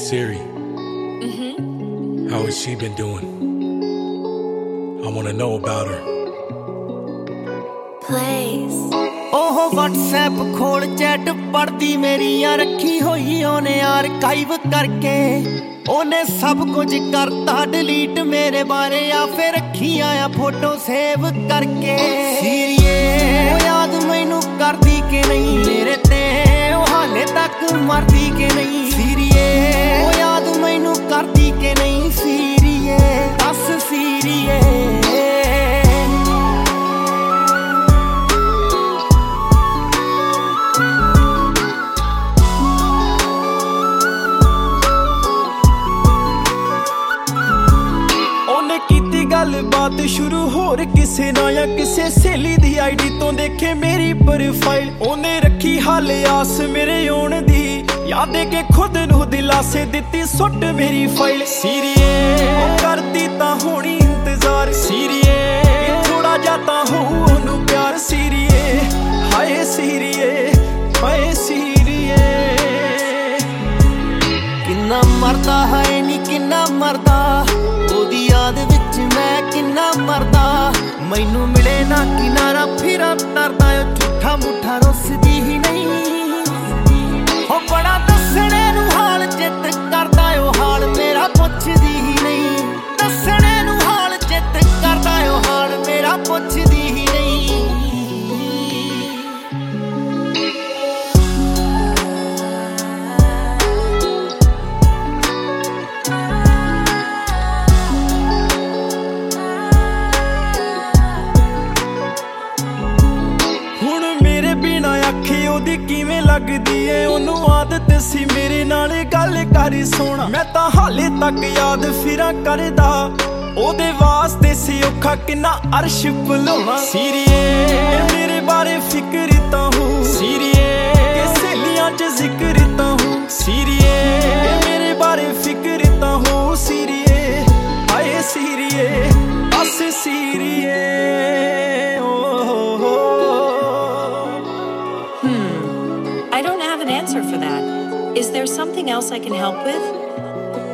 Siri. How has she been doing? I want to know about her. Plays. Oh WhatsApp खोल chat पढ़ती मेरियां रखी होई ओने archive करके ओने सब कुछ करता डिलीट मेरे बारे या फिर रखियां आ फोटो सेव करके सीरिये याद मैनू करदी के नहीं मेरे ते हाले तक मरदी के नहीं सीरिये याद मैनू करदी के नहीं सीरिये दस सीरिये गलबात शुरू होर किसे ना या किसे सहेली दी आईडी तो देखे मेरी प्रोफाइल ओने रखी हाले आस मेरे आउण दी याद के खुद नू दिलासे दित्ती सुट मेरी फाइल सीरिये करदी तां होनी इंतजार सीरिये थोड़ा जा तां होऊ ओनू प्यार सीरिये हाय सीरिये किन्ना मरदा है नी किन्ना मरदा ओदी याद विच मैं किन्ना मरदा मैनू मिले ना किनारा फिरा तरदा झूठा मुठा रुसदी ही नहीं हो बड़ा दसणे नू हाल चित करदा हाल मेरा पुछदी ही नहीं दसणे नू हाल चित करदा हाल मेरा पुछदी ही नहीं किवें लगदी ए ओनू आदत सी मेरे नाल गल कर सोना मैं तां हाले तक याद फिरां करदा ओदे वास्ते सी औखा किन्ना अर्श भुलाउणा सीरिये मेरे बारे फिक्र तां हो सीरिये के सहेलियां च जिक्र तां हो सीरिये मेरे बारे फिक्र तां हो सीरिये हाय सीरिये बस सीरिये I don't have an answer for that. Is there something else I can help with?